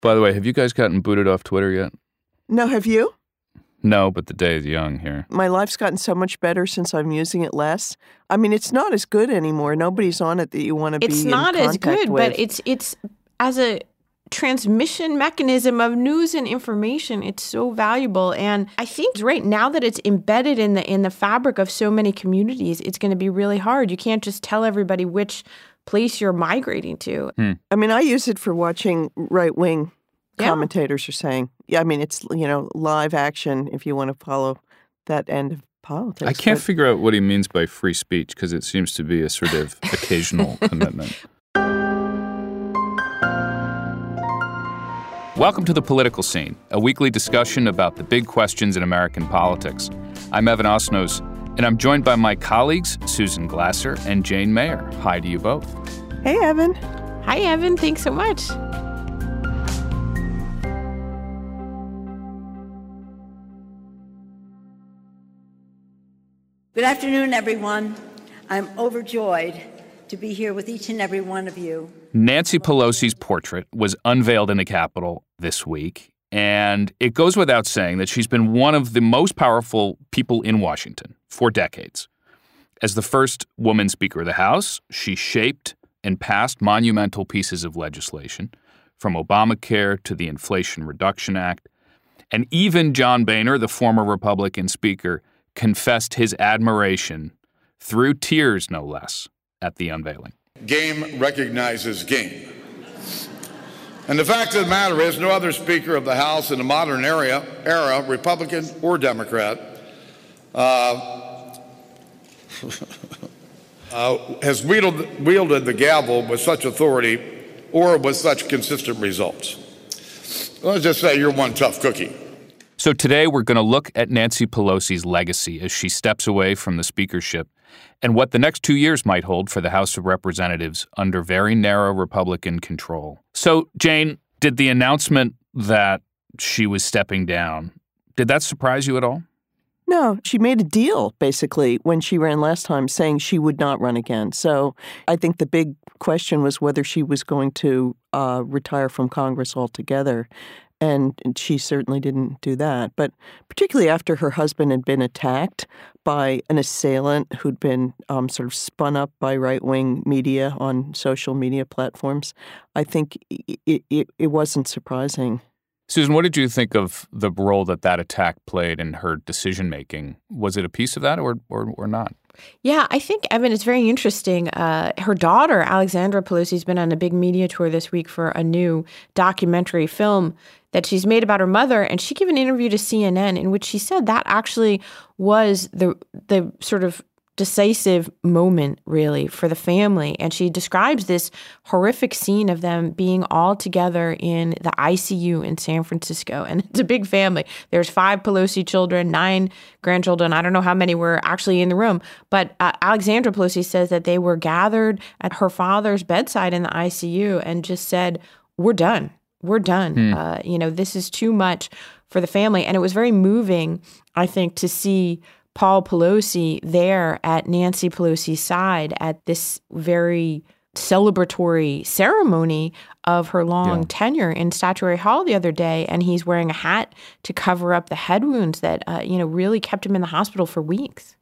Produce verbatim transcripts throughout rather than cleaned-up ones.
By the way, have you guys gotten booted off Twitter yet? No, have you? No, but the day is young here. My life's gotten so much better since I'm using it less. I mean, it's not as good anymore. Nobody's on it that you want to be in It's not as good, with. but it's it's as a transmission mechanism of news and information, it's so valuable. And I think right now that it's embedded in the in the fabric of so many communities, it's going to be really hard. You can't just tell everybody which place you're migrating to. Hmm. I mean, I use it for watching right-wing Yeah. commentators are saying. Yeah, I mean, it's, you know, live action if you want to follow that end of politics. I can't but- figure out what he means by free speech because it seems to be a sort of occasional commitment. Welcome to The Political Scene, a weekly discussion about the big questions in American politics. I'm Evan Osnos, and I'm joined by my colleagues, Susan Glasser and Jane Mayer. Hi to you both. Hey, Evan. Hi, Evan. Thanks so much. Good afternoon, everyone. I'm overjoyed to be here with each and every one of you. Nancy Pelosi's portrait was unveiled in the Capitol this week, and it goes without saying that she's been one of the most powerful people in Washington for decades. As the first woman Speaker of the House, she shaped and passed monumental pieces of legislation, from Obamacare to the Inflation Reduction Act, and even John Boehner, the former Republican Speaker, confessed his admiration, through tears no less, at the unveiling. Game recognizes game. And the fact of the matter is, no other Speaker of the House in the modern era, era Republican or Democrat, uh, uh, has wielded, wielded the gavel with such authority or with such consistent results. Let's just say you're one tough cookie. So today we're going to look at Nancy Pelosi's legacy as she steps away from the speakership and what the next two years might hold for the House of Representatives under very narrow Republican control. So, Jane, did the announcement that she was stepping down, did that surprise you at all? No, she made a deal, basically, when she ran last time, saying she would not run again. So I think the big question was whether she was going to uh, retire from Congress altogether. And she certainly didn't do that. But particularly after her husband had been attacked by an assailant who'd been um, sort of spun up by right-wing media on social media platforms, I think it, it, it wasn't surprising. Susan, what did you think of the role that that attack played in her decision-making? Was it a piece of that or or, or not? Yeah, I think, Evan, it's very interesting. Uh, her daughter, Alexandra Pelosi, has been on a big media tour this week for a new documentary film that she's made about her mother. And she gave an interview to C N N in which she said that actually was the the sort of decisive moment, really, for the family. And she describes this horrific scene of them being all together in the I C U in San Francisco. And it's a big family. There's five Pelosi children, nine grandchildren. I don't know how many were actually in the room. But uh, Alexandra Pelosi says that they were gathered at her father's bedside in the I C U and just said, we're done. We're done. Hmm. Uh, you know, this is too much for the family. And it was very moving, I think, to see Paul Pelosi there at Nancy Pelosi's side at this very celebratory ceremony of her long yeah. tenure in Statuary Hall the other day. And he's wearing a hat to cover up the head wounds that, uh, you know, really kept him in the hospital for weeks.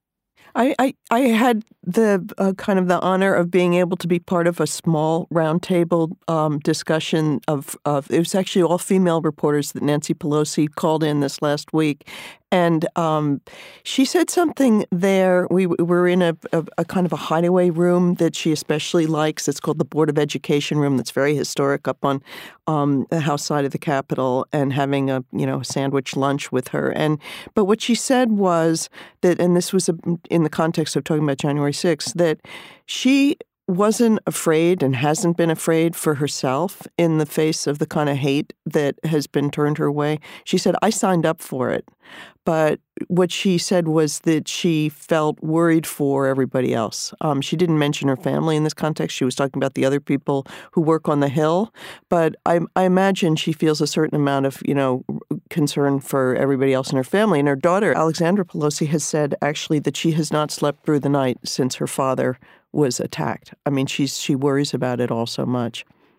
I, I, I had the uh, kind of the honor of being able to be part of a small roundtable um, discussion of, of, it was actually all female reporters that Nancy Pelosi called in this last week. And um, she said something there. We, we were in a, a, a kind of a hideaway room that she especially likes. It's called the Board of Education room. That's very historic up on um, the House side of the Capitol, and having a you know sandwich lunch with her. And but what she said was that, and this was a, in the context of talking about January sixth, that she wasn't afraid and hasn't been afraid for herself in the face of the kind of hate that has been turned her way. She said, I signed up for it. But what she said was that she felt worried for everybody else. Um, she didn't mention her family in this context. She was talking about the other people who work on the Hill. But I, I imagine she feels a certain amount of, you know, concern for everybody else in her family. And her daughter, Alexandra Pelosi, has said actually that she has not slept through the night since her father was attacked. I mean, she's she worries about it all so much.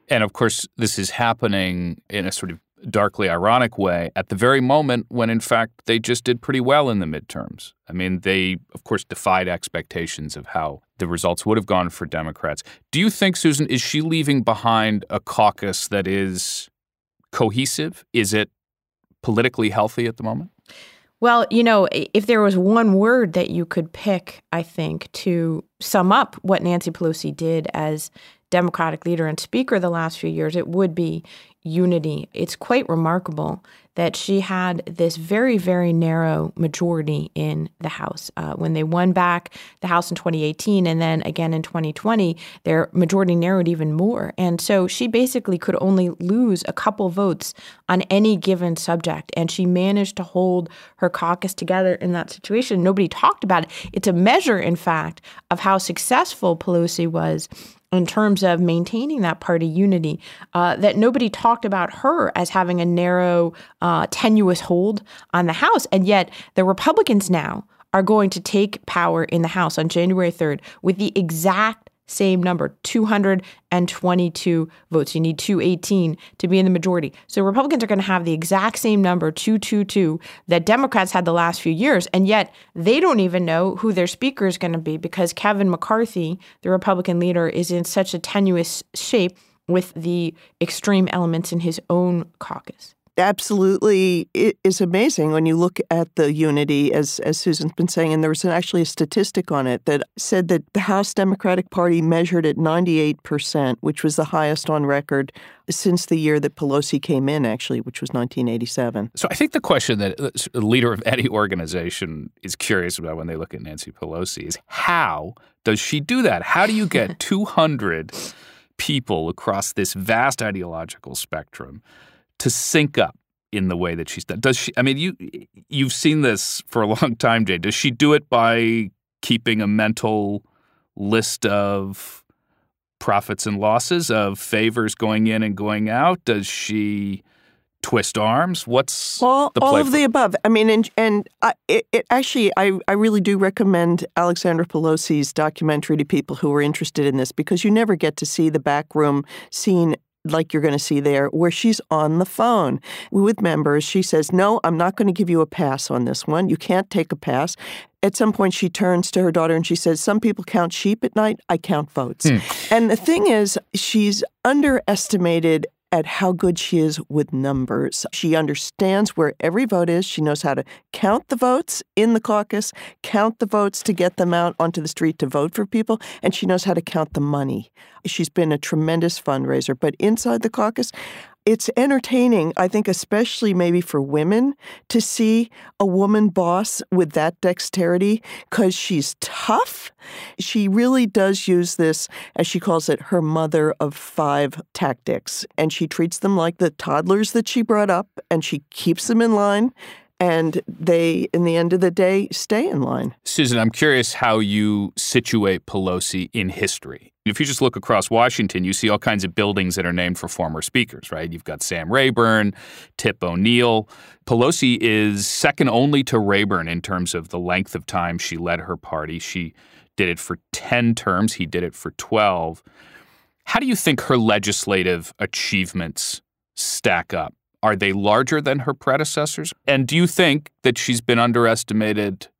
And of course, this is happening in a sort of darkly ironic way at the very moment when, in fact, they just did pretty well in the midterms. I mean, they, of course, defied expectations of how the results would have gone for Democrats. Do you think, Susan, is she leaving behind a caucus that is cohesive? Is it politically healthy at the moment? Well, you know, if there was one word that you could pick, I think, to sum up what Nancy Pelosi did as Democratic leader and speaker the last few years, it would be unity. It's quite remarkable that she had this very, very narrow majority in the House. Uh, when they won back the House in twenty eighteen and then again in twenty twenty, their majority narrowed even more. And so she basically could only lose a couple votes on any given subject. And she managed to hold her caucus together in that situation. Nobody talked about it. It's a measure, in fact, of how successful Pelosi was in terms of maintaining that party unity, uh, that nobody talked about her as having a narrow, uh, tenuous hold on the House. And yet the Republicans now are going to take power in the House on January third with the exact same number, two hundred twenty-two votes. You need two eighteen to be in the majority. So Republicans are going to have the exact same number, two twenty-two, that Democrats had the last few years. And yet they don't even know who their speaker is going to be because Kevin McCarthy, the Republican leader, is in such a tenuous shape with the extreme elements in his own caucus. Absolutely. It is amazing when you look at the unity, as as Susan's been saying, and there was actually a statistic on it that said that the House Democratic Party measured at ninety-eight percent, which was the highest on record since the year that Pelosi came in, actually, which was nineteen eighty-seven. So I think the question that a leader of any organization is curious about when they look at Nancy Pelosi is how does she do that? How do you get two hundred people across this vast ideological spectrum to sync up in the way that she's done? Does she? I mean, you you've seen this for a long time, Jay. Does she do it by keeping a mental list of profits and losses, of favors going in and going out? Does she twist arms? What's all, the all play of for? the above? I mean, and and I, it, it actually, I I really do recommend Alexandra Pelosi's documentary to people who are interested in this because you never get to see the backroom scene like you're going to see there, where she's on the phone with members. She says, no, I'm not going to give you a pass on this one. You can't take a pass. At some point, she turns to her daughter and she says, some people count sheep at night. I count votes. Hmm. And the thing is, she's underestimated at how good she is with numbers. She understands where every vote is. She knows how to count the votes in the caucus, count the votes to get them out onto the street to vote for people, and she knows how to count the money. She's been a tremendous fundraiser. But inside the caucus, it's entertaining, I think, especially maybe for women, to see a woman boss with that dexterity because she's tough. She really does use this, as she calls it, her mother of five tactics. And she treats them like the toddlers that she brought up, and she keeps them in line. And they, in the end of the day, stay in line. Susan, I'm curious how you situate Pelosi in history. If you just look across Washington, you see all kinds of buildings that are named for former speakers, right? You've got Sam Rayburn, Tip O'Neill. Pelosi is second only to Rayburn in terms of the length of time she led her party. She did it for ten terms. He did it for twelve. How do you think her legislative achievements stack up? Are they larger than her predecessors? And do you think that she's been underestimated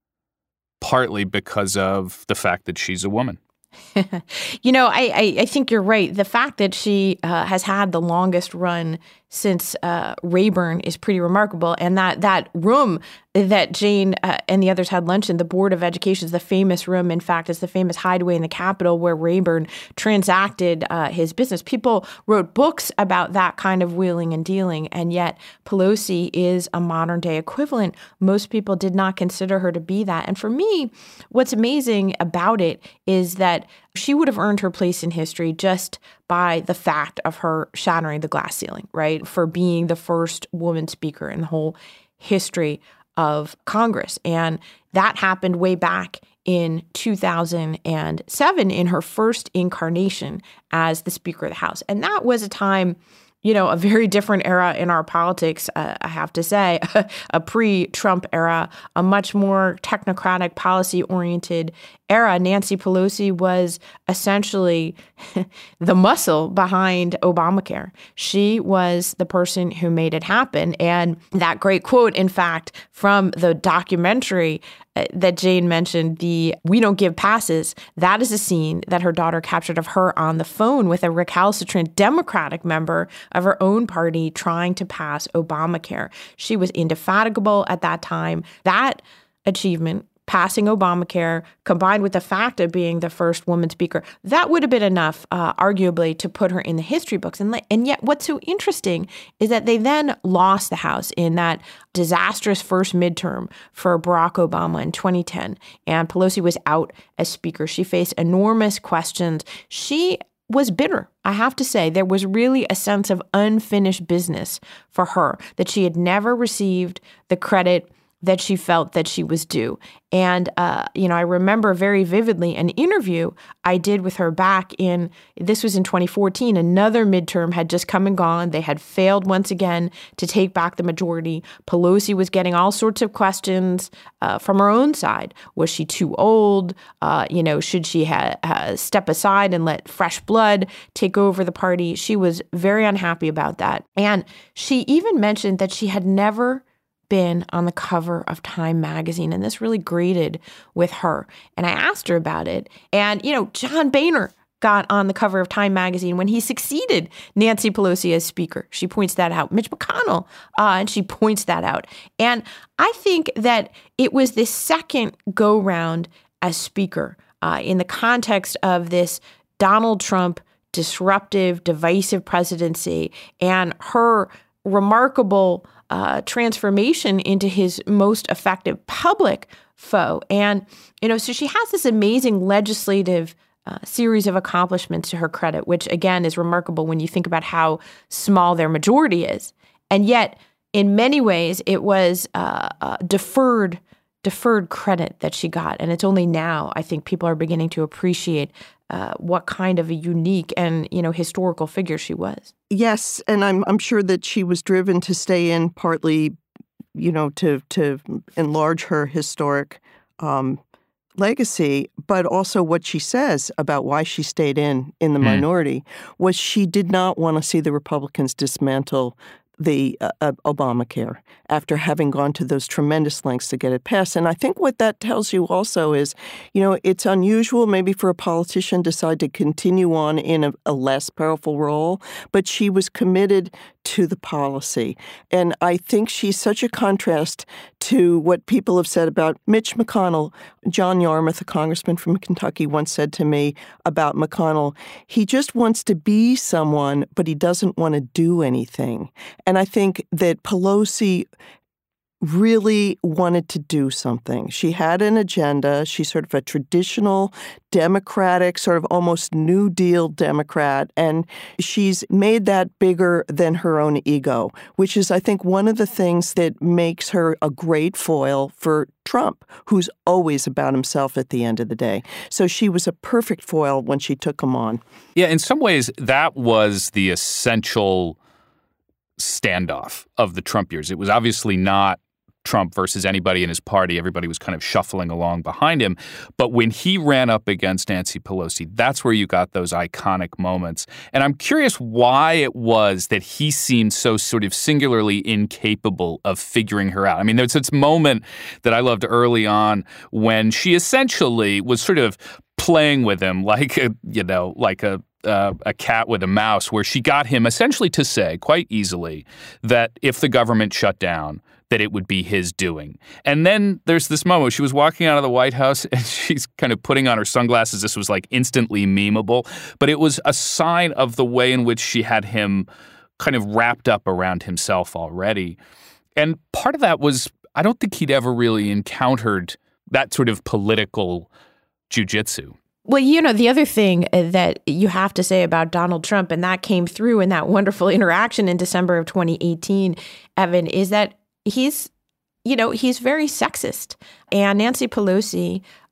partly because of the fact that she's a woman? You know, I, I, I think you're right. The fact that she uh, has had the longest run since uh, Rayburn is pretty remarkable. And that that room that Jane uh, and the others had lunch in, the Board of Education, is the famous room. In fact, it's the famous hideaway in the Capitol where Rayburn transacted uh, his business. People wrote books about that kind of wheeling and dealing. And yet Pelosi is a modern day equivalent. Most people did not consider her to be that. And for me, what's amazing about it is that she would have earned her place in history just by the fact of her shattering the glass ceiling, right? For being the first woman speaker in the whole history of Congress. And that happened way back in two thousand seven in her first incarnation as the Speaker of the House. And that was a time you know, a very different era in our politics, uh, I have to say, a pre-Trump era, a much more technocratic, policy-oriented era. Nancy Pelosi was essentially the muscle behind Obamacare. She was the person who made it happen. And that great quote, in fact, from the documentary uh, that Jane mentioned, the "We Don't Give Passes," that is a scene that her daughter captured of her on the phone with a recalcitrant Democratic member of her own party trying to pass Obamacare. She was indefatigable at that time. That achievement, passing Obamacare, combined with the fact of being the first woman speaker, that would have been enough, uh, arguably, to put her in the history books. And, and yet what's so interesting is that they then lost the House in that disastrous first midterm for Barack Obama in twenty ten. And Pelosi was out as speaker. She faced enormous questions. She was bitter. I have to say, there was really a sense of unfinished business for her, that she had never received the credit that she felt that she was due. And, uh, you know, I remember very vividly an interview I did with her back in, this was in twenty fourteen, another midterm had just come and gone. They had failed once again to take back the majority. Pelosi was getting all sorts of questions uh, from her own side. Was she too old? Uh, you know, should she ha- ha- step aside and let fresh blood take over the party? She was very unhappy about that. And she even mentioned that she had never been on the cover of Time magazine, and this really grated with her. And I asked her about it. And, you know, John Boehner got on the cover of Time magazine when he succeeded Nancy Pelosi as speaker. She points that out. Mitch McConnell, uh, and she points that out. And I think that it was this second go-round as speaker uh, in the context of this Donald Trump disruptive, divisive presidency and her remarkable Uh, transformation into his most effective public foe. And, you know, so she has this amazing legislative uh, series of accomplishments to her credit, which, again, is remarkable when you think about how small their majority is. And yet, in many ways, it was uh, uh, deferred deferred credit that she got. And it's only now, I think, people are beginning to appreciate uh, what kind of a unique and, you know, historical figure she was. Yes, and I'm I'm sure that she was driven to stay in partly, you know, to to enlarge her historic um, legacy, but also what she says about why she stayed in in the mm. minority was she did not want to see the Republicans dismantle the uh, uh, Obamacare after having gone to those tremendous lengths to get it passed. And I think what that tells you also is, you know, it's unusual maybe for a politician to decide to continue on in a, a less powerful role, but she was committed to the policy. And I think she's such a contrast to what people have said about Mitch McConnell. John Yarmuth, a congressman from Kentucky, once said to me about McConnell, he just wants to be someone, but he doesn't want to do anything. And I think that Pelosi really wanted to do something. She had an agenda. She's sort of a traditional Democratic, sort of almost New Deal Democrat, and she's made that bigger than her own ego, which is, I think, one of the things that makes her a great foil for Trump, who's always about himself at the end of the day. So she was a perfect foil when she took him on. Yeah, in some ways, that was the essential standoff of the Trump years. It was obviously not Trump versus anybody in his party. Everybody was kind of shuffling along behind him. But when he ran up against Nancy Pelosi, that's where you got those iconic moments. And I'm curious why it was that he seemed so sort of singularly incapable of figuring her out. I mean, there's this moment that I loved early on when she essentially was sort of playing with him like a, you know, like a Uh, a cat with a mouse, where she got him essentially to say quite easily that if the government shut down, that it would be his doing. And then there's this moment, she was walking out of the White House and she's kind of putting on her sunglasses. This was like instantly memeable, but it was a sign of the way in which she had him kind of wrapped up around himself already. And part of that was, I don't think he'd ever really encountered that sort of political jujitsu. Well, you know, the other thing that you have to say about Donald Trump, and that came through in that wonderful interaction in December of twenty eighteen, Evan, is that he's, you know, he's very sexist. And Nancy Pelosi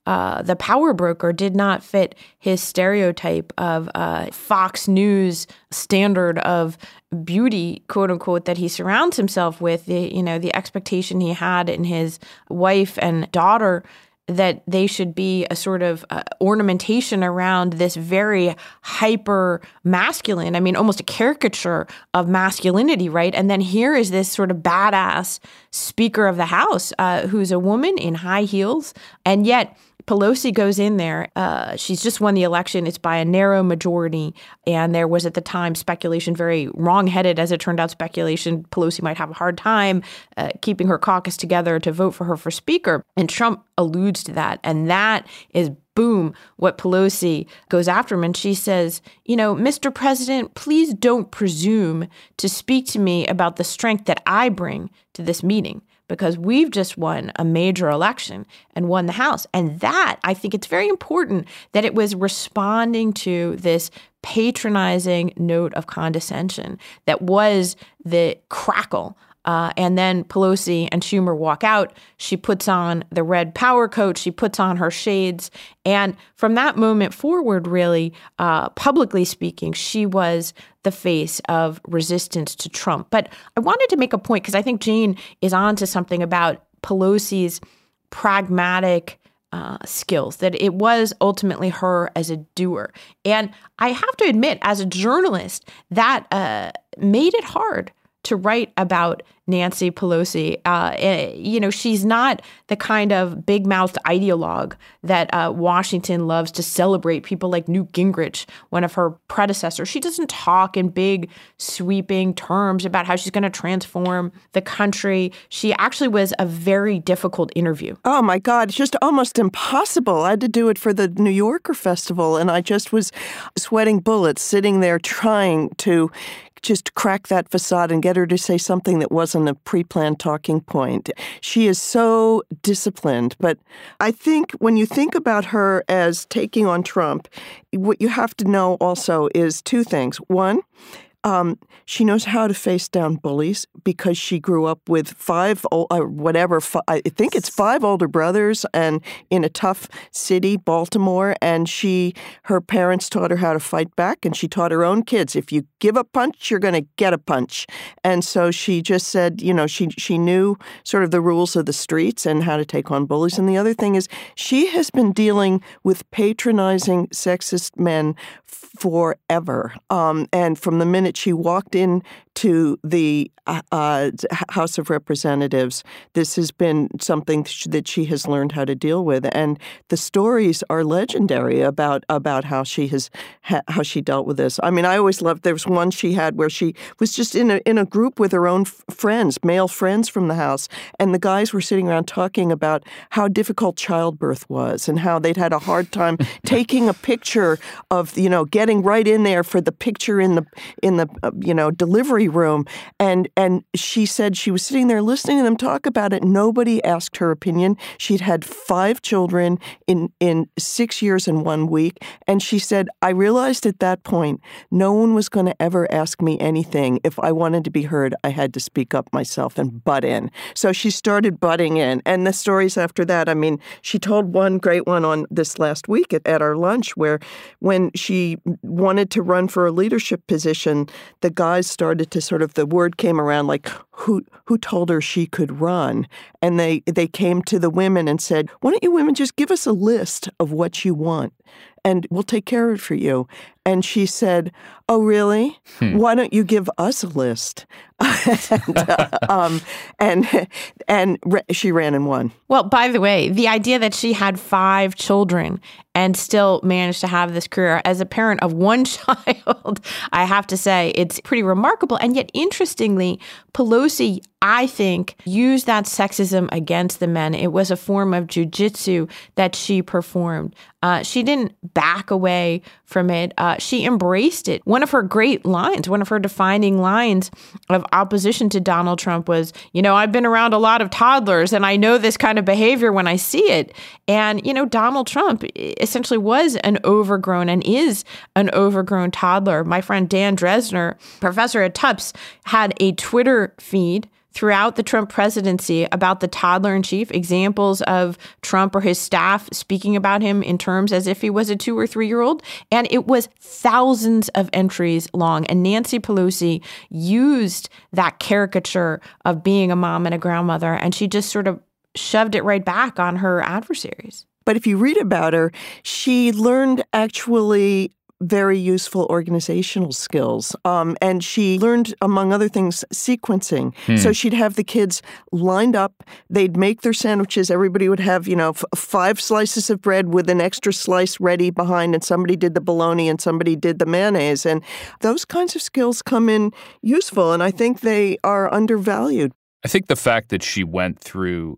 uh, the power broker did not fit his stereotype of uh, Fox News standard of beauty, quote unquote, that he surrounds himself with. The, you know, the expectation he had in his wife and daughter that they should be a sort of uh, ornamentation around this very hyper masculine, I mean, almost a caricature of masculinity, right? And then here is this sort of badass Speaker of the House uh, who's a woman in high heels. And yet Pelosi goes in there. Uh, she's just won the election. It's by a narrow majority. And there was at the time speculation, very wrong-headed as it turned out, speculation Pelosi might have a hard time uh, keeping her caucus together to vote for her for Speaker. And Trump alludes to that. And that is, boom, what Pelosi goes after him. And she says, you know, Mister President, please don't presume to speak to me about the strength that I bring to this meeting, because we've just won a major election and won the House. And that, I think it's very important that it was responding to this patronizing note of condescension that was the crackle. Uh, and then Pelosi and Schumer walk out. She puts on the red power coat. She puts on her shades. And from that moment forward, really, uh, publicly speaking, she was the face of resistance to Trump. But I wanted to make a point, because I think Jane is onto something about Pelosi's pragmatic uh, skills, that it was ultimately her as a doer. And I have to admit, as a journalist, that uh, made it hard to write about Nancy Pelosi. Uh, you know, she's not the kind of big-mouthed ideologue that uh, Washington loves to celebrate, people like Newt Gingrich, one of her predecessors. She doesn't talk in big, sweeping terms about how she's going to transform the country. She actually was a very difficult interview. Oh, my God. It's just almost impossible. I had to do it for the New Yorker Festival, and I just was sweating bullets sitting there trying to just crack that facade and get her to say something that wasn't a pre-planned talking point. She is so disciplined. But I think when you think about her as taking on Trump, what you have to know also is two things. One, Um, she knows how to face down bullies because she grew up with five, uh, whatever, five, I think it's five older brothers, and in a tough city, Baltimore. And she, her parents taught her how to fight back, and she taught her own kids, if you give a punch, you're going to get a punch. And so she just said, you know, she she knew sort of the rules of the streets and how to take on bullies. And the other thing is, she has been dealing with patronizing sexist men forever. Um, and from the minute she walked in to the uh, House of Representatives, this has been something that she has learned how to deal with. And the stories are legendary about about how she has how she dealt with this. I mean, I always loved, there was one she had where she was just in a in a group with her own f- friends, male friends from the House, and the guys were sitting around talking about how difficult childbirth was and how they'd had a hard time taking a picture of, you know, getting right in there for the picture in the in the uh, you know delivery room. And and she said she was sitting there listening to them talk about it. Nobody asked her opinion. She'd had five children in, in six years and one week. And she said, I realized at that point, no one was going to ever ask me anything. If I wanted to be heard, I had to speak up myself and butt in. So she started butting in. And the stories after that, I mean, she told one great one on this last week at, at our lunch, where when she wanted to run for a leadership position, the guys started to sort of, the word came around like, who who told her she could run? And they, they came to the women and said, why don't you women just give us a list of what you want, and we'll take care of it for you. And she said, oh, really? Hmm. Why don't you give us a list? and, uh, um, and and she ran and won. Well, by the way, the idea that she had five children and still managed to have this career as a parent of one child, I have to say, it's pretty remarkable. And yet, interestingly, Pelosi, I think, used that sexism against the men. It was a form of jujitsu that she performed. Uh, she didn't back away from it. Uh, she embraced it. One of her great lines, one of her defining lines of opposition to Donald Trump was, you know, I've been around a lot of toddlers and I know this kind of behavior when I see it. And, you know, Donald Trump essentially was an overgrown and is an overgrown toddler. My friend Dan Dresner, professor at Tufts, had a Twitter feed throughout the Trump presidency about the toddler-in-chief, examples of Trump or his staff speaking about him in terms as if he was a two or three-year-old. And it was thousands of entries long. And Nancy Pelosi used that caricature of being a mom and a grandmother, and she just sort of shoved it right back on her adversaries. But if you read about her, she learned actually very useful organizational skills. Um, and she learned, among other things, sequencing. Hmm. So she'd have the kids lined up. They'd make their sandwiches. Everybody would have, you know, f- five slices of bread with an extra slice ready behind. And somebody did the bologna and somebody did the mayonnaise. And those kinds of skills come in useful. And I think they are undervalued. I think the fact that she went through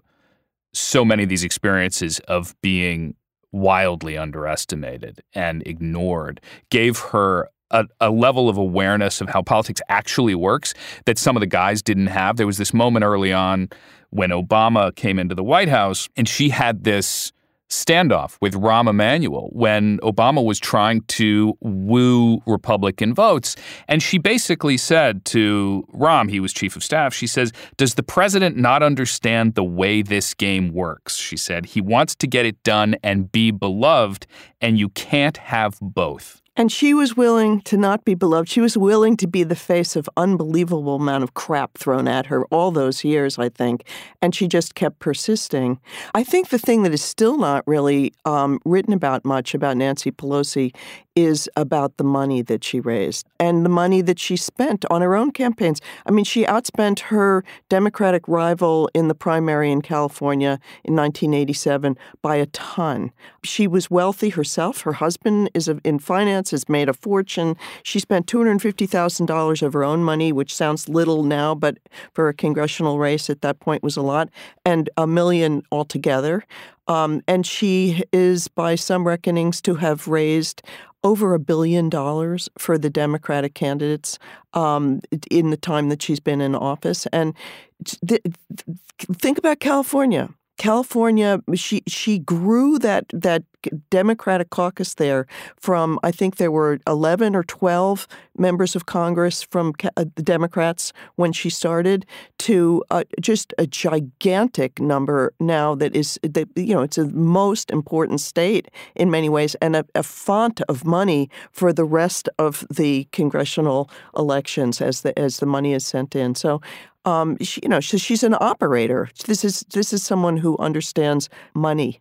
so many of these experiences of being wildly underestimated and ignored gave her a, a level of awareness of how politics actually works that some of the guys didn't have. There was this moment early on when Obama came into the White House, and she had this standoff with Rahm Emanuel when Obama was trying to woo Republican votes. And she basically said to Rahm, he was chief of staff, she says, "Does the president not understand the way this game works?" She said, "He wants to get it done and be beloved, and you can't have both." And she was willing to not be beloved. She was willing to be the face of unbelievable amount of crap thrown at her all those years, I think. And she just kept persisting. I think the thing that is still not really um, written about much about Nancy Pelosi is about the money that she raised and the money that she spent on her own campaigns. I mean, she outspent her Democratic rival in the primary in California in nineteen eighty-seven by a ton. She was wealthy herself. Her husband is in finance, has made a fortune. She spent two hundred fifty thousand dollars of her own money, which sounds little now, but for a congressional race at that point was a lot, and a million altogether. Um, and she is, by some reckonings, to have raised over a billion dollars for the Democratic candidates um, in the time that she's been in office. And th- think about California. California, she she grew that that Democratic caucus there from, I think there were eleven or twelve members of Congress from uh, the Democrats when she started to uh, just a gigantic number now that is, that, you know, it's the most important state in many ways and a, a font of money for the rest of the congressional elections as the as the money is sent in. So Um, she, you know, she, she's an operator. This is this is someone who understands money.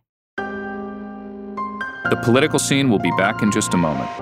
The Political Scene will be back in just a moment.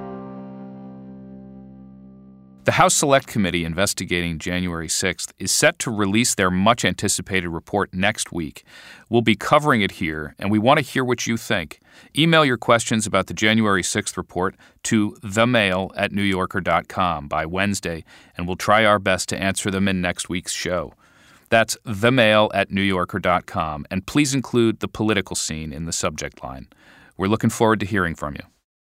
The House Select Committee investigating January sixth is set to release their much-anticipated report next week. We'll be covering it here, and we want to hear what you think. Email your questions about the January sixth report to themail at newyorker dot com by Wednesday, and we'll try our best to answer them in next week's show. That's themail at newyorker dot com, and please include the political scene in the subject line. We're looking forward to hearing from you.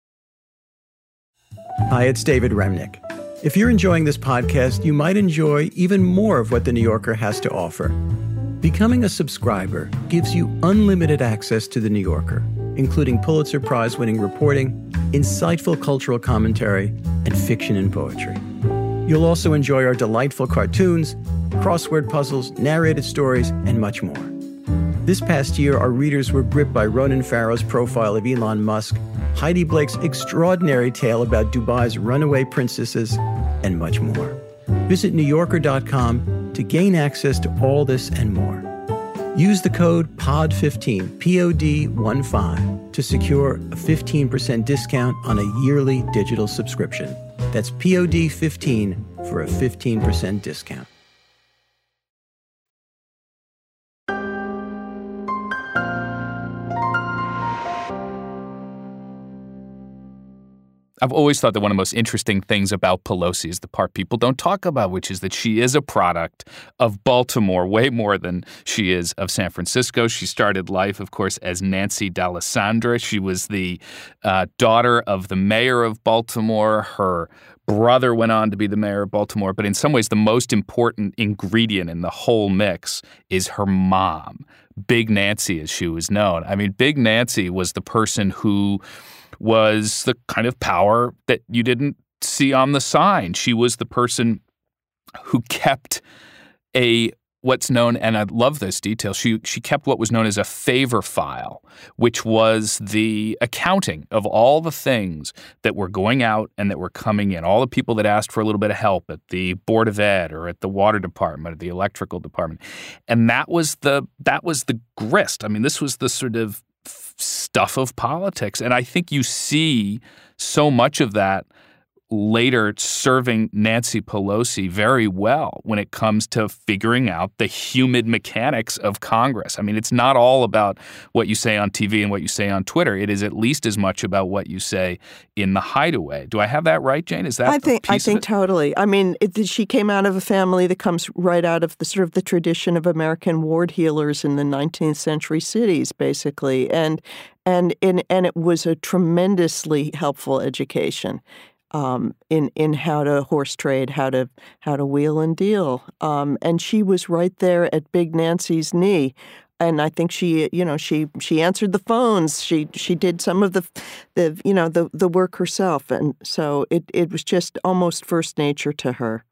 Hi, it's David Remnick. If you're enjoying this podcast, you might enjoy even more of what The New Yorker has to offer. Becoming a subscriber gives you unlimited access to The New Yorker, including Pulitzer Prize-winning reporting, insightful cultural commentary, and fiction and poetry. You'll also enjoy our delightful cartoons, crossword puzzles, narrated stories, and much more. This past year, our readers were gripped by Ronan Farrow's profile of Elon Musk, Heidi Blake's extraordinary tale about Dubai's runaway princesses, and much more. Visit new yorker dot com to gain access to all this and more. Use the code P O D fifteen, P O D fifteen, to secure a fifteen percent discount on a yearly digital subscription. That's P O D fifteen for a fifteen percent discount. I've always thought that one of the most interesting things about Pelosi is the part people don't talk about, which is that she is a product of Baltimore way more than she is of San Francisco. She started life, of course, as Nancy D'Alessandra. She was the uh, daughter of the mayor of Baltimore. Her brother went on to be the mayor of Baltimore. But in some ways, the most important ingredient in the whole mix is her mom, Big Nancy, as she was known. I mean, Big Nancy was the person who was the kind of power that you didn't see on the sign. She was the person who kept a what's known, and I love this detail, she she kept what was known as a favor file, which was the accounting of all the things that were going out and that were coming in, all the people that asked for a little bit of help at the Board of Ed or at the water department or the electrical department. And that was the that was the grist. I mean, this was the sort of stuff of politics. And I think you see so much of that later serving Nancy Pelosi very well when it comes to figuring out the humid mechanics of Congress. I mean, it's not all about what you say on T V and what you say on Twitter. It is at least as much about what you say in the hideaway. Do I have that right, Jane? Is that I think a piece I think of it? totally. I mean, it, she came out of a family that comes right out of the sort of the tradition of American ward healers in the nineteenth century cities, basically, and and and and it was a tremendously helpful education. Um, in in how to horse trade, how to how to wheel and deal, um, and she was right there at Big Nancy's knee, and I think she, you know, she she answered the phones, she she did some of the, the you know the the work herself, and so it it was just almost first nature to her.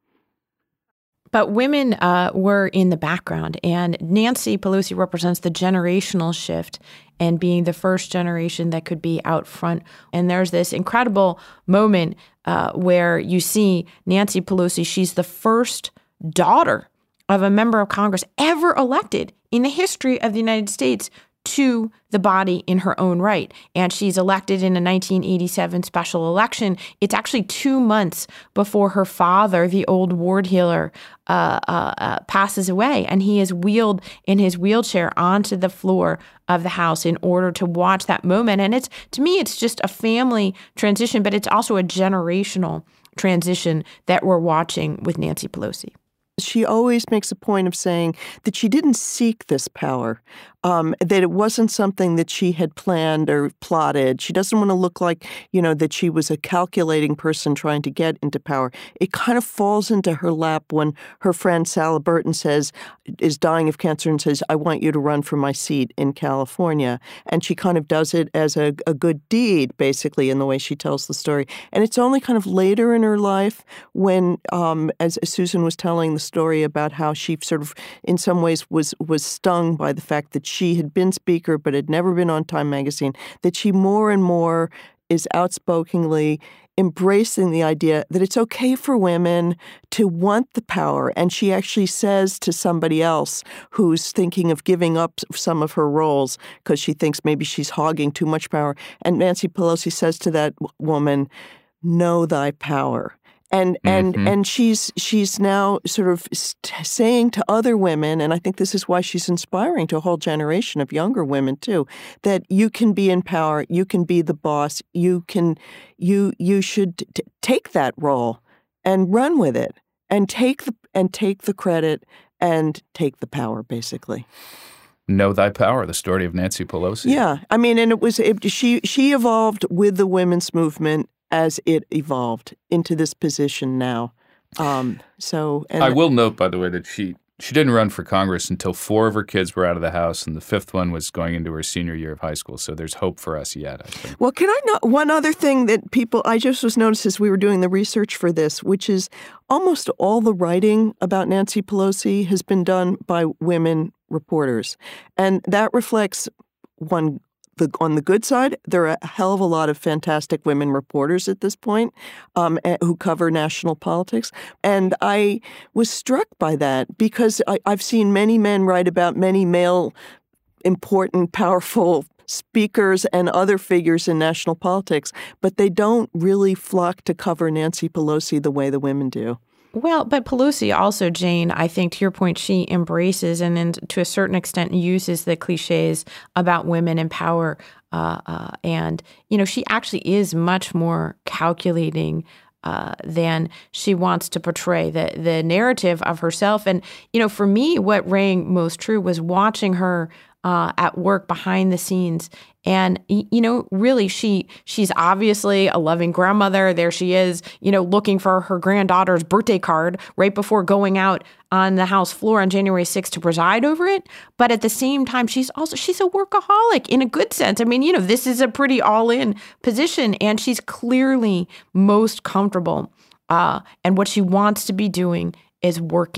But women uh, were in the background, and Nancy Pelosi represents the generational shift and being the first generation that could be out front. And there's this incredible moment uh, where you see Nancy Pelosi, she's the first daughter of a member of Congress ever elected in the history of the United States to the body in her own right. And she's elected in a nineteen eighty-seven special election. It's actually two months before her father, the old ward healer, uh, uh, uh, passes away. And he is wheeled in his wheelchair onto the floor of the House in order to watch that moment. And it's, to me, it's just a family transition, but it's also a generational transition that we're watching with Nancy Pelosi. She always makes a point of saying that she didn't seek this power, um, that it wasn't something that she had planned or plotted. She doesn't want to look like, you know, that she was a calculating person trying to get into power. It kind of falls into her lap when her friend Sala Burton says, is dying of cancer and says, I want you to run for my seat in California. And she kind of does it as a, a good deed, basically, in the way she tells the story. And it's only kind of later in her life when, um, as Susan was telling the story about how she sort of, in some ways, was was stung by the fact that she had been speaker but had never been on Time magazine, that she more and more is outspokenly embracing the idea that it's okay for women to want the power. And she actually says to somebody else who's thinking of giving up some of her roles because she thinks maybe she's hogging too much power. And Nancy Pelosi says to that woman, know thy power. And and mm-hmm. and she's she's now sort of saying to other women, and I think this is why she's inspiring to a whole generation of younger women too, that you can be in power, you can be the boss, you can you you should t- take that role and run with it, and take the and take the credit and take the power, basically. Know thy power, the story of Nancy Pelosi. Yeah, I mean, and it was it, she she evolved with the women's movement as it evolved into this position now. Um, so and I will note, by the way, that she she didn't run for Congress until four of her kids were out of the house, and the fifth one was going into her senior year of high school. So there's hope for us yet, I think. Well, can I note one other thing that people, I just was noticed as we were doing the research for this, which is almost all the writing about Nancy Pelosi has been done by women reporters. And that reflects one The, on the good side, there are a hell of a lot of fantastic women reporters at this point um, who cover national politics. And I was struck by that because I, I've seen many men write about many male, important, powerful speakers and other figures in national politics, but they don't really flock to cover Nancy Pelosi the way the women do. Well, but Pelosi also, Jane, I think to your point, she embraces and then to a certain extent uses the cliches about women in power. Uh, uh, and, you know, she actually is much more calculating uh, than she wants to portray the, the narrative of herself. And, you know, for me, what rang most true was watching her Uh, at work behind the scenes. And, you know, really, she she's obviously a loving grandmother. There she is, you know, looking for her granddaughter's birthday card right before going out on the House floor on January sixth to preside over it. But at the same time, she's also she's a workaholic in a good sense. I mean, you know, this is a pretty all-in position, and she's clearly most comfortable. Uh, and what she wants to be doing is working.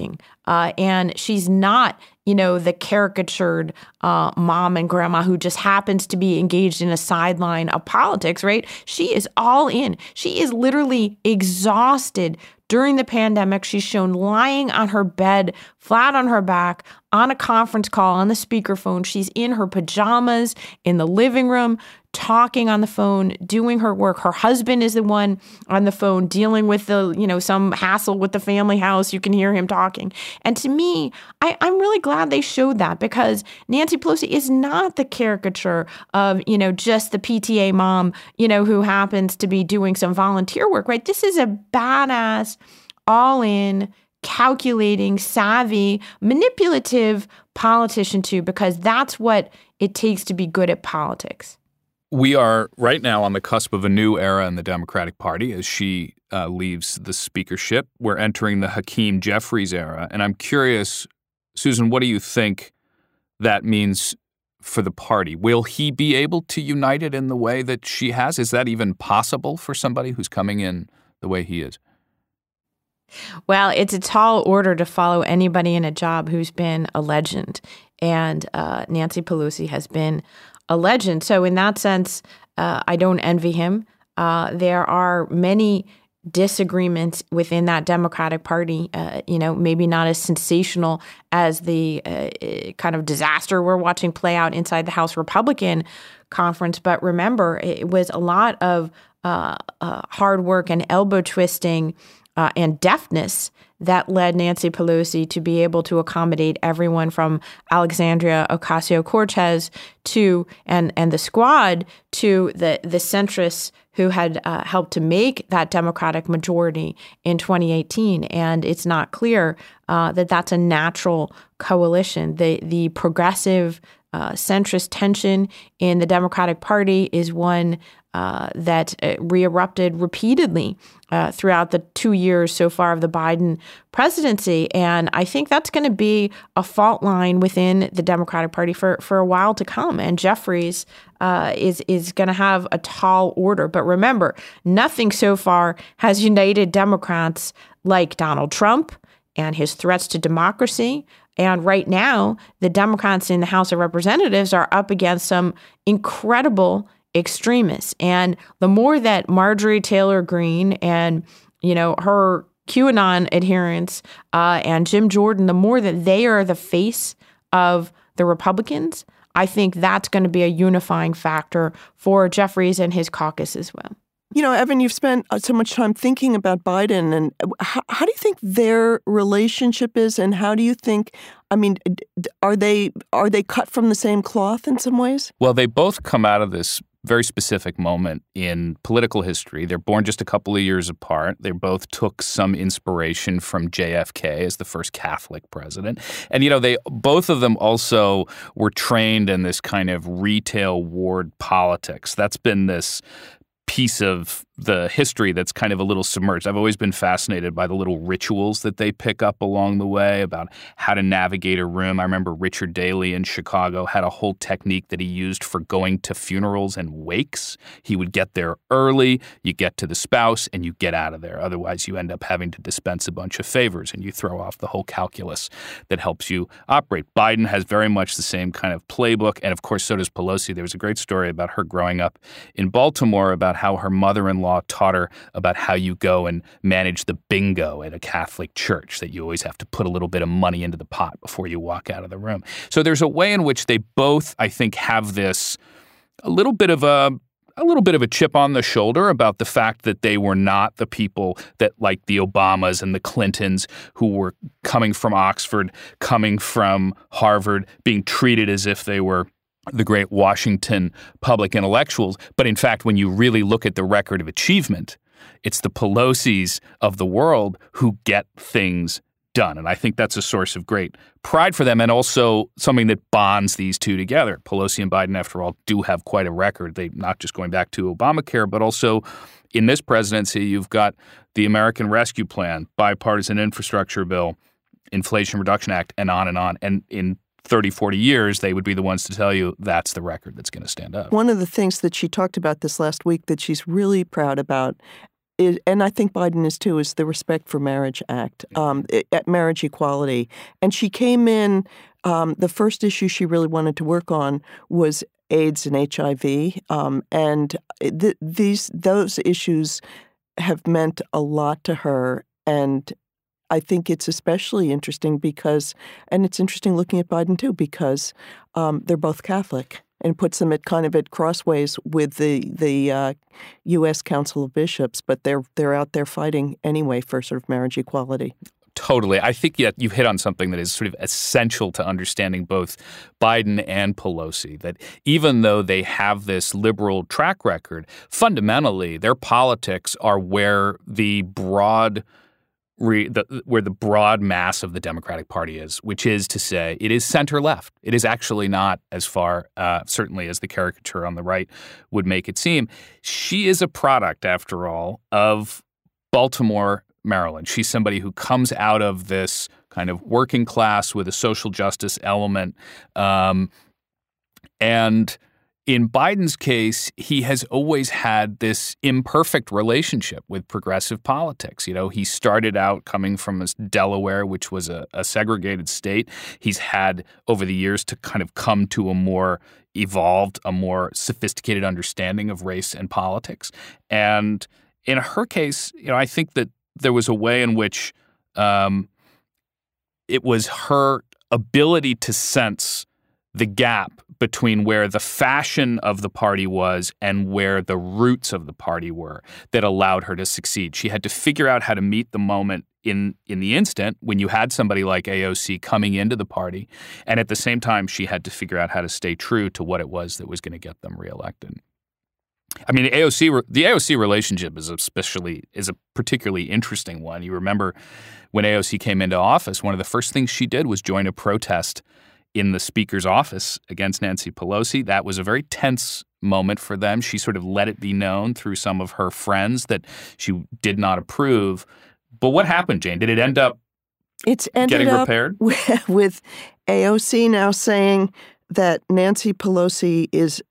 Uh, and she's not, you know, the caricatured uh, mom and grandma who just happens to be engaged in a sideline of politics, right? She is all in. She is literally exhausted. During the pandemic, she's shown lying on her bed, flat on her back, on a conference call, on the speakerphone. She's in her pajamas in the living room, talking on the phone, doing her work. Her husband is the one on the phone dealing with the, you know, some hassle with the family house. You can hear him talking. And to me, I, I'm really glad they showed that, because Nancy Pelosi is not the caricature of, you know, just the P T A mom, you know, who happens to be doing some volunteer work, right? This is a badass, all in, calculating, savvy, manipulative politician too, because that's what it takes to be good at politics. We are right now on the cusp of a new era in the Democratic Party as she uh, leaves the speakership. We're entering the Hakeem Jeffries era. And I'm curious, Susan, what do you think that means for the party? Will he be able to unite it in the way that she has? Is that even possible for somebody who's coming in the way he is? Well, it's a tall order to follow anybody in a job who's been a legend. And uh, Nancy Pelosi has been a legend. So in that sense, uh, I don't envy him. Uh, there are many disagreements within that Democratic Party, uh, you know, maybe not as sensational as the uh, kind of disaster we're watching play out inside the House Republican conference. But remember, it was a lot of uh, uh, hard work and elbow twisting Uh, and deftness that led Nancy Pelosi to be able to accommodate everyone from Alexandria Ocasio-Cortez to and and the squad to the the centrists who had uh, helped to make that Democratic majority in twenty eighteen. And it's not clear uh, that that's a natural coalition. The the progressive uh, centrist tension in the Democratic Party is one Uh, that uh, re-erupted repeatedly uh, throughout the two years so far of the Biden presidency. And I think that's going to be a fault line within the Democratic Party for, for a while to come. And Jeffries uh, is, is going to have a tall order. But remember, nothing so far has united Democrats like Donald Trump and his threats to democracy. And right now, the Democrats in the House of Representatives are up against some incredible extremists. And the more that Marjorie Taylor Greene and, you know, her QAnon adherents uh, and Jim Jordan, the more that they are the face of the Republicans, I think that's going to be a unifying factor for Jeffries and his caucus as well. You know, Evan, you've spent so much time thinking about Biden, and how, how do you think their relationship is, and how do you think, I mean, are they are they cut from the same cloth in some ways? Well, they both come out of this very specific moment in political history. They're born just a couple of years apart. They both took some inspiration from J F K as the first Catholic president. And, you know, they both of them also were trained in this kind of retail ward politics. That's been this piece of the history that's kind of a little submerged. I've always been fascinated by the little rituals that they pick up along the way about how to navigate a room. I remember Richard Daley in Chicago had a whole technique that he used for going to funerals and wakes. He would get there early, you get to the spouse, and you get out of there. Otherwise, you end up having to dispense a bunch of favors, and you throw off the whole calculus that helps you operate. Biden has very much the same kind of playbook, and of course, so does Pelosi. There was a great story about her growing up in Baltimore about how her mother-in-law taught her about how you go and manage the bingo at a Catholic church, that you always have to put a little bit of money into the pot before you walk out of the room. So there's a way in which they both, I think, have this a little bit of a a little bit of a chip on the shoulder about the fact that they were not the people that, like the Obamas and the Clintons, who were coming from Oxford, coming from Harvard, being treated as if they were the great Washington public intellectuals. But in fact, when you really look at the record of achievement, it's the Pelosis of the world who get things done. And I think that's a source of great pride for them, and also something that bonds these two together. Pelosi and Biden, after all, do have quite a record. They not just going back to Obamacare, but also in this presidency, you've got the American Rescue Plan, bipartisan infrastructure bill, Inflation Reduction Act, and on and on. And in thirty, forty years, they would be the ones to tell you that's the record that's going to stand up. One of the things that she talked about this last week that she's really proud about is, and I think Biden is too, is the Respect for Marriage Act, um, at marriage equality. And she came in, um, the first issue she really wanted to work on was AIDS and H I V. Um, and th- these those issues have meant a lot to her. And I think it's especially interesting because, and it's interesting looking at Biden too, because um, they're both Catholic. And puts them at kind of at crossways with the the uh, U S Council of Bishops, but they're they're out there fighting anyway for sort of marriage equality. Totally. I think yet you've hit on something that is sort of essential to understanding both Biden and Pelosi, that even though they have this liberal track record, fundamentally their politics are where the broad Re, the, where the broad mass of the Democratic Party is, which is to say it is center-left. It is actually not as far, uh, certainly as the caricature on the right would make it seem. She is a product, after all, of Baltimore, Maryland. She's somebody who comes out of this kind of working class with a social justice element. Um, and in Biden's case, he has always had this imperfect relationship with progressive politics. You know, he started out coming from Delaware, which was a, a segregated state. He's had, over the years, to kind of come to a more evolved, a more sophisticated understanding of race and politics. And in her case, you know, I think that there was a way in which um, it was her ability to sense the gap between where the fashion of the party was and where the roots of the party were that allowed her to succeed. She had to figure out how to meet the moment in in the instant when you had somebody like A O C coming into the party. And at the same time, she had to figure out how to stay true to what it was that was going to get them reelected. I mean, the A O C the A O C relationship is especially is a particularly interesting one. You remember when A O C came into office, one of the first things she did was join a protest in the speaker's office against Nancy Pelosi. That was a very tense moment for them. She sort of let it be known through some of her friends that she did not approve. But what happened, Jane? Did it end up it's ended getting up repaired? With, with A O C now saying that Nancy Pelosi is,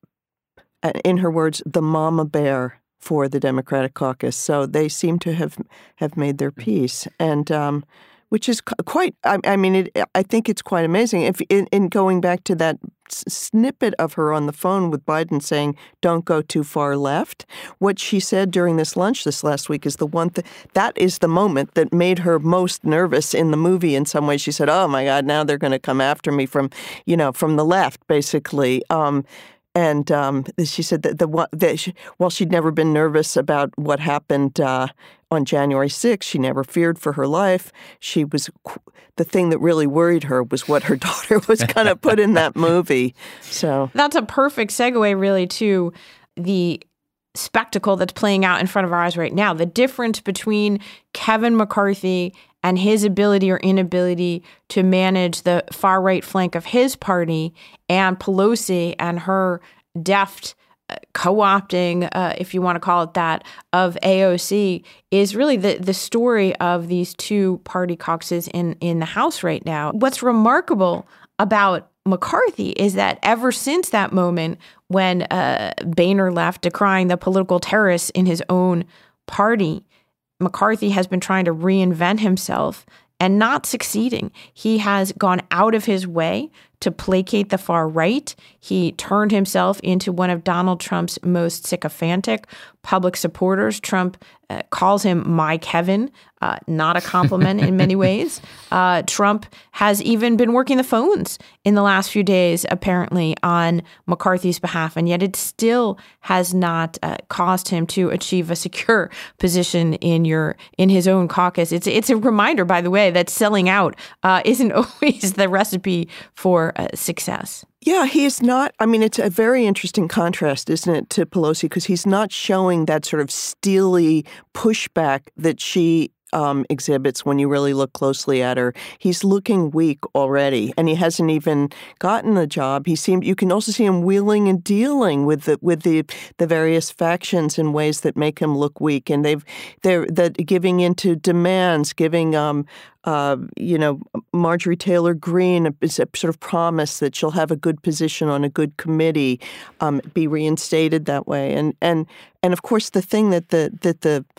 in her words, the mama bear for the Democratic caucus. So they seem to have, have made their peace. And um which is quite, I, I mean, it, I think it's quite amazing. If in, in going back to that s- snippet of her on the phone with Biden saying, don't go too far left, what she said during this lunch this last week is the one thing, that is the moment that made her most nervous in the movie in some ways. She said, oh my God, now they're going to come after me from, you know, from the left, basically. Um, And um, she said that the that she, while she'd never been nervous about what happened uh, on January sixth, she never feared for her life. She was the thing that really worried her was what her daughter was going to put in that movie. So that's a perfect segue, really, to the spectacle that's playing out in front of our eyes right now. The difference between Kevin McCarthy and his ability or inability to manage the far-right flank of his party, and Pelosi and her deft uh, co-opting, uh, if you want to call it that, of A O C is really the, the story of these two party caucuses in, in the House right now. What's remarkable about McCarthy is that ever since that moment when uh, Boehner left, decrying the political terrorists in his own party, McCarthy has been trying to reinvent himself and not succeeding. He has gone out of his way to placate the far right. He turned himself into one of Donald Trump's most sycophantic public supporters. Trump uh, calls him my Kevin, uh, not a compliment in many ways. Uh, Trump has even been working the phones in the last few days, apparently, on McCarthy's behalf, and yet it still has not uh, caused him to achieve a secure position in your in his own caucus. It's it's a reminder, by the way, that selling out uh, isn't always the recipe for uh, success. Yeah, he's not. I mean, it's a very interesting contrast, isn't it, to Pelosi, because he's not showing that sort of steely pushback that she um, exhibits when you really look closely at her. He's looking weak already, and he hasn't even gotten the job. He seemed. You can also see him wheeling and dealing with the with the the various factions in ways that make him look weak, and they've they're that giving into demands, giving. Um, Uh, you know, Marjorie Taylor Greene is a sort of promise that she'll have a good position on a good committee, um, be reinstated that way, and and and of course the thing that the that the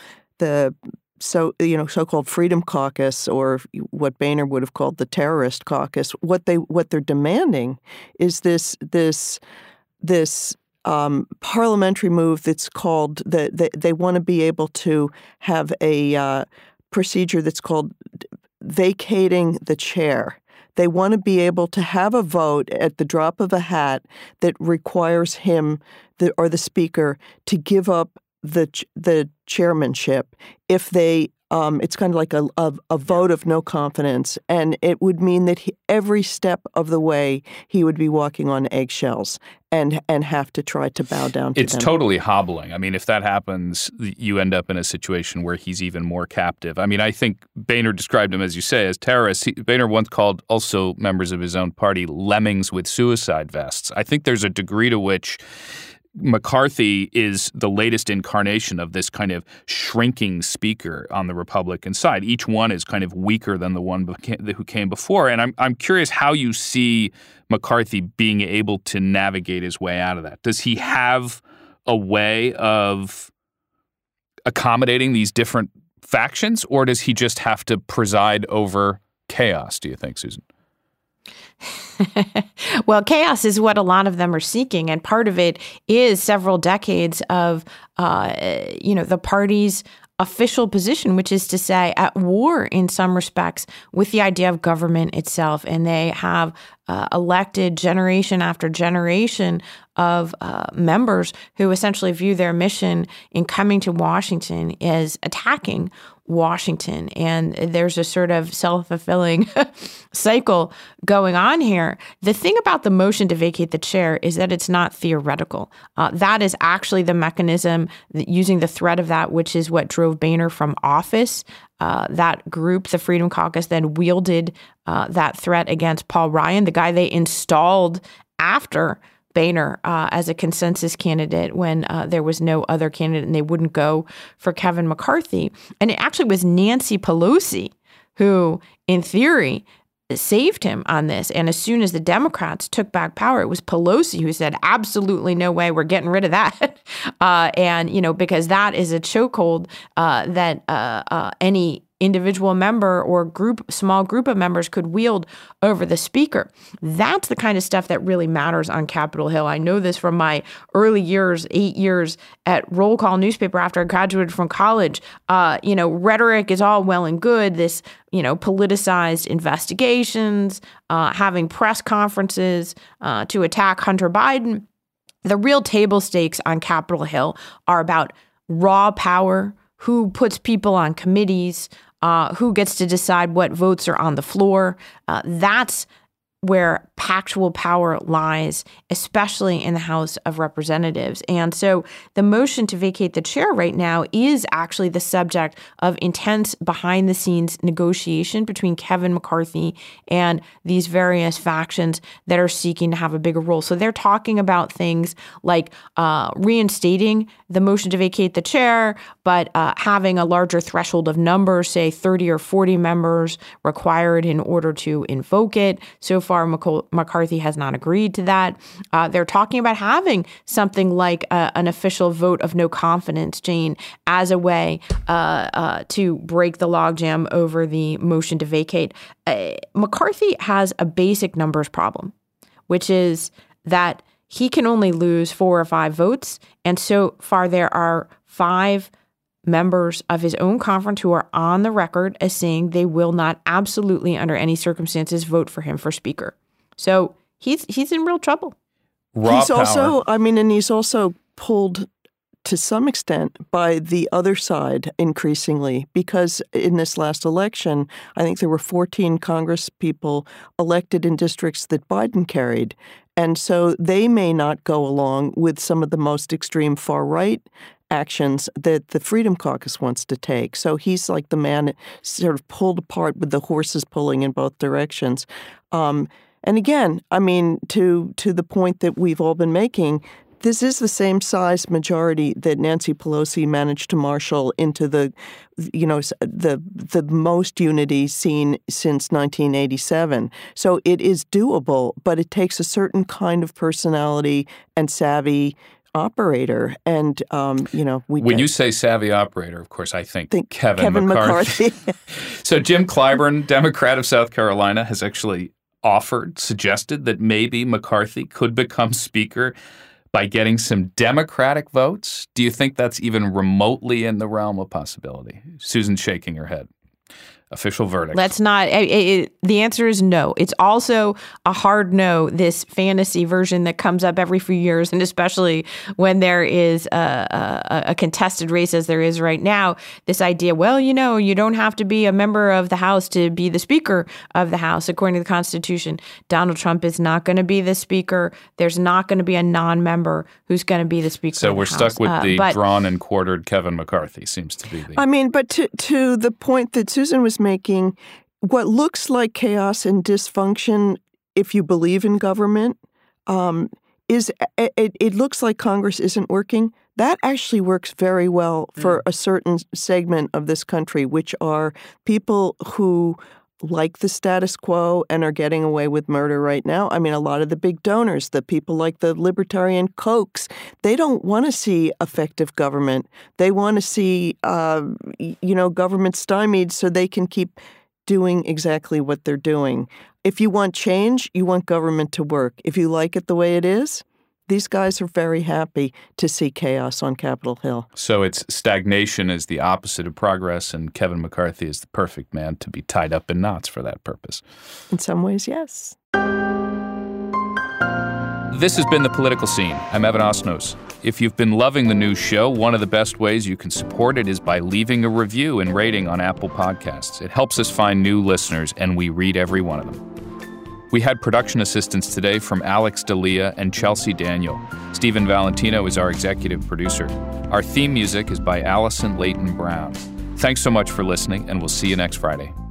the so you know so-called Freedom Caucus, or what Boehner would have called the Terrorist Caucus, what they what they're demanding is this this this um, parliamentary move that's called that they, they want to be able to have a uh, procedure that's called vacating the chair. They want to be able to have a vote at the drop of a hat that requires him the, or the speaker to give up the the chairmanship if they um, it's kind of like a, a, a vote of no confidence, and it would mean that he, every step of the way he would be walking on eggshells and and have to try to bow down to it's them. It's totally hobbling. I mean, if that happens, you end up in a situation where he's even more captive. I mean, I think Boehner described him, as you say, as terrorists. He, Boehner once called also members of his own party lemmings with suicide vests. I think there's a degree to which McCarthy is the latest incarnation of this kind of shrinking speaker on the Republican side. Each one is kind of weaker than the one who came before. And I'm I'm curious how you see McCarthy being able to navigate his way out of that. Does he have a way of accommodating these different factions, or does he just have to preside over chaos, do you think, Susan? Well, chaos is what a lot of them are seeking, and part of it is several decades of, uh, you know, the party's official position, which is to say at war in some respects with the idea of government itself. And they have uh, elected generation after generation of uh, members who essentially view their mission in coming to Washington as attacking Washington. And there's a sort of self-fulfilling cycle going on here. The thing about the motion to vacate the chair is that it's not theoretical. Uh, that is actually the mechanism, that using the threat of that, which is what drove Boehner from office. Uh, that group, the Freedom Caucus, then wielded uh, that threat against Paul Ryan, the guy they installed after Boehner uh, as a consensus candidate when uh, there was no other candidate and they wouldn't go for Kevin McCarthy. And it actually was Nancy Pelosi who, in theory, saved him on this. And as soon as the Democrats took back power, it was Pelosi who said, absolutely no way, we're getting rid of that. uh, and, you know, because that is a chokehold uh, that uh, uh, any individual member or group, small group of members could wield over the speaker. That's the kind of stuff that really matters on Capitol Hill. I know this from my early years, eight years at Roll Call newspaper after I graduated from college. Uh, you know, rhetoric is all well and good. This, you know, politicized investigations, uh, having press conferences uh, to attack Hunter Biden. The real table stakes on Capitol Hill are about raw power, who puts people on committees, Uh, who gets to decide what votes are on the floor. Uh, that's where actual power lies, especially in the House of Representatives. And so the motion to vacate the chair right now is actually the subject of intense behind-the-scenes negotiation between Kevin McCarthy and these various factions that are seeking to have a bigger role. So they're talking about things like uh, reinstating the motion to vacate the chair, but uh, having a larger threshold of numbers, say thirty or forty members required in order to invoke it. So far, McCarthy has not agreed to that. Uh, they're talking about having something like a, an official vote of no confidence, Jane, as a way uh, uh, to break the logjam over the motion to vacate. Uh, McCarthy has a basic numbers problem, which is that he can only lose four or five votes. And so far, there are five members of his own conference who are on the record as saying they will not absolutely under any circumstances vote for him for speaker. So he's he's in real trouble. Raw he's power. also, I mean, and he's also pulled to some extent by the other side increasingly, because in this last election, I think there were fourteen Congress people elected in districts that Biden carried. And so they may not go along with some of the most extreme far-right actions that the Freedom Caucus wants to take. So he's like the man sort of pulled apart with the horses pulling in both directions. Um, and again, I mean, to to the point that we've all been making, this is the same size majority that Nancy Pelosi managed to marshal into the, you know, the the most unity seen since nineteen eighty-seven. So it is doable, but it takes a certain kind of personality and savvy operator. And, um, you know, we When did. you say savvy operator, of course, I think, think Kevin, Kevin McCarthy. McCarthy. So Jim Clyburn, Democrat of South Carolina, has actually offered, suggested that maybe McCarthy could become Speaker by getting some Democratic votes. Do you think that's even remotely in the realm of possibility? Susan's shaking her head. Official verdict. Let's not. It, it, the answer is no. It's also a hard no, this fantasy version that comes up every few years, and especially when there is a, a, a contested race as there is right now, this idea, well, you know, you don't have to be a member of the House to be the Speaker of the House. According to the Constitution, Donald Trump is not going to be the Speaker. There's not going to be a non-member who's going to be the Speaker So of the we're House. stuck with Uh, the but- drawn and quartered Kevin McCarthy, seems to be the... I mean, but to, to the point that Susan was making, what looks like chaos and dysfunction, if you believe in government, um, is it, it looks like Congress isn't working. That actually works very well for mm. a certain segment of this country, which are people who like the status quo and are getting away with murder right now. I mean, a lot of the big donors, the people like the Libertarian Kochs, they don't want to see effective government. They want to see, uh, you know, government stymied so they can keep doing exactly what they're doing. If you want change, you want government to work. If you like it the way it is, these guys are very happy to see chaos on Capitol Hill. So it's stagnation is the opposite of progress, and Kevin McCarthy is the perfect man to be tied up in knots for that purpose. In some ways, yes. This has been The Political Scene. I'm Evan Osnos. If you've been loving the new show, one of the best ways you can support it is by leaving a review and rating on Apple Podcasts. It helps us find new listeners, and we read every one of them. We had production assistance today from Alex D'Elia and Chelsea Daniel. Stephen Valentino is our executive producer. Our theme music is by Allison Leighton Brown. Thanks so much for listening, and we'll see you next Friday.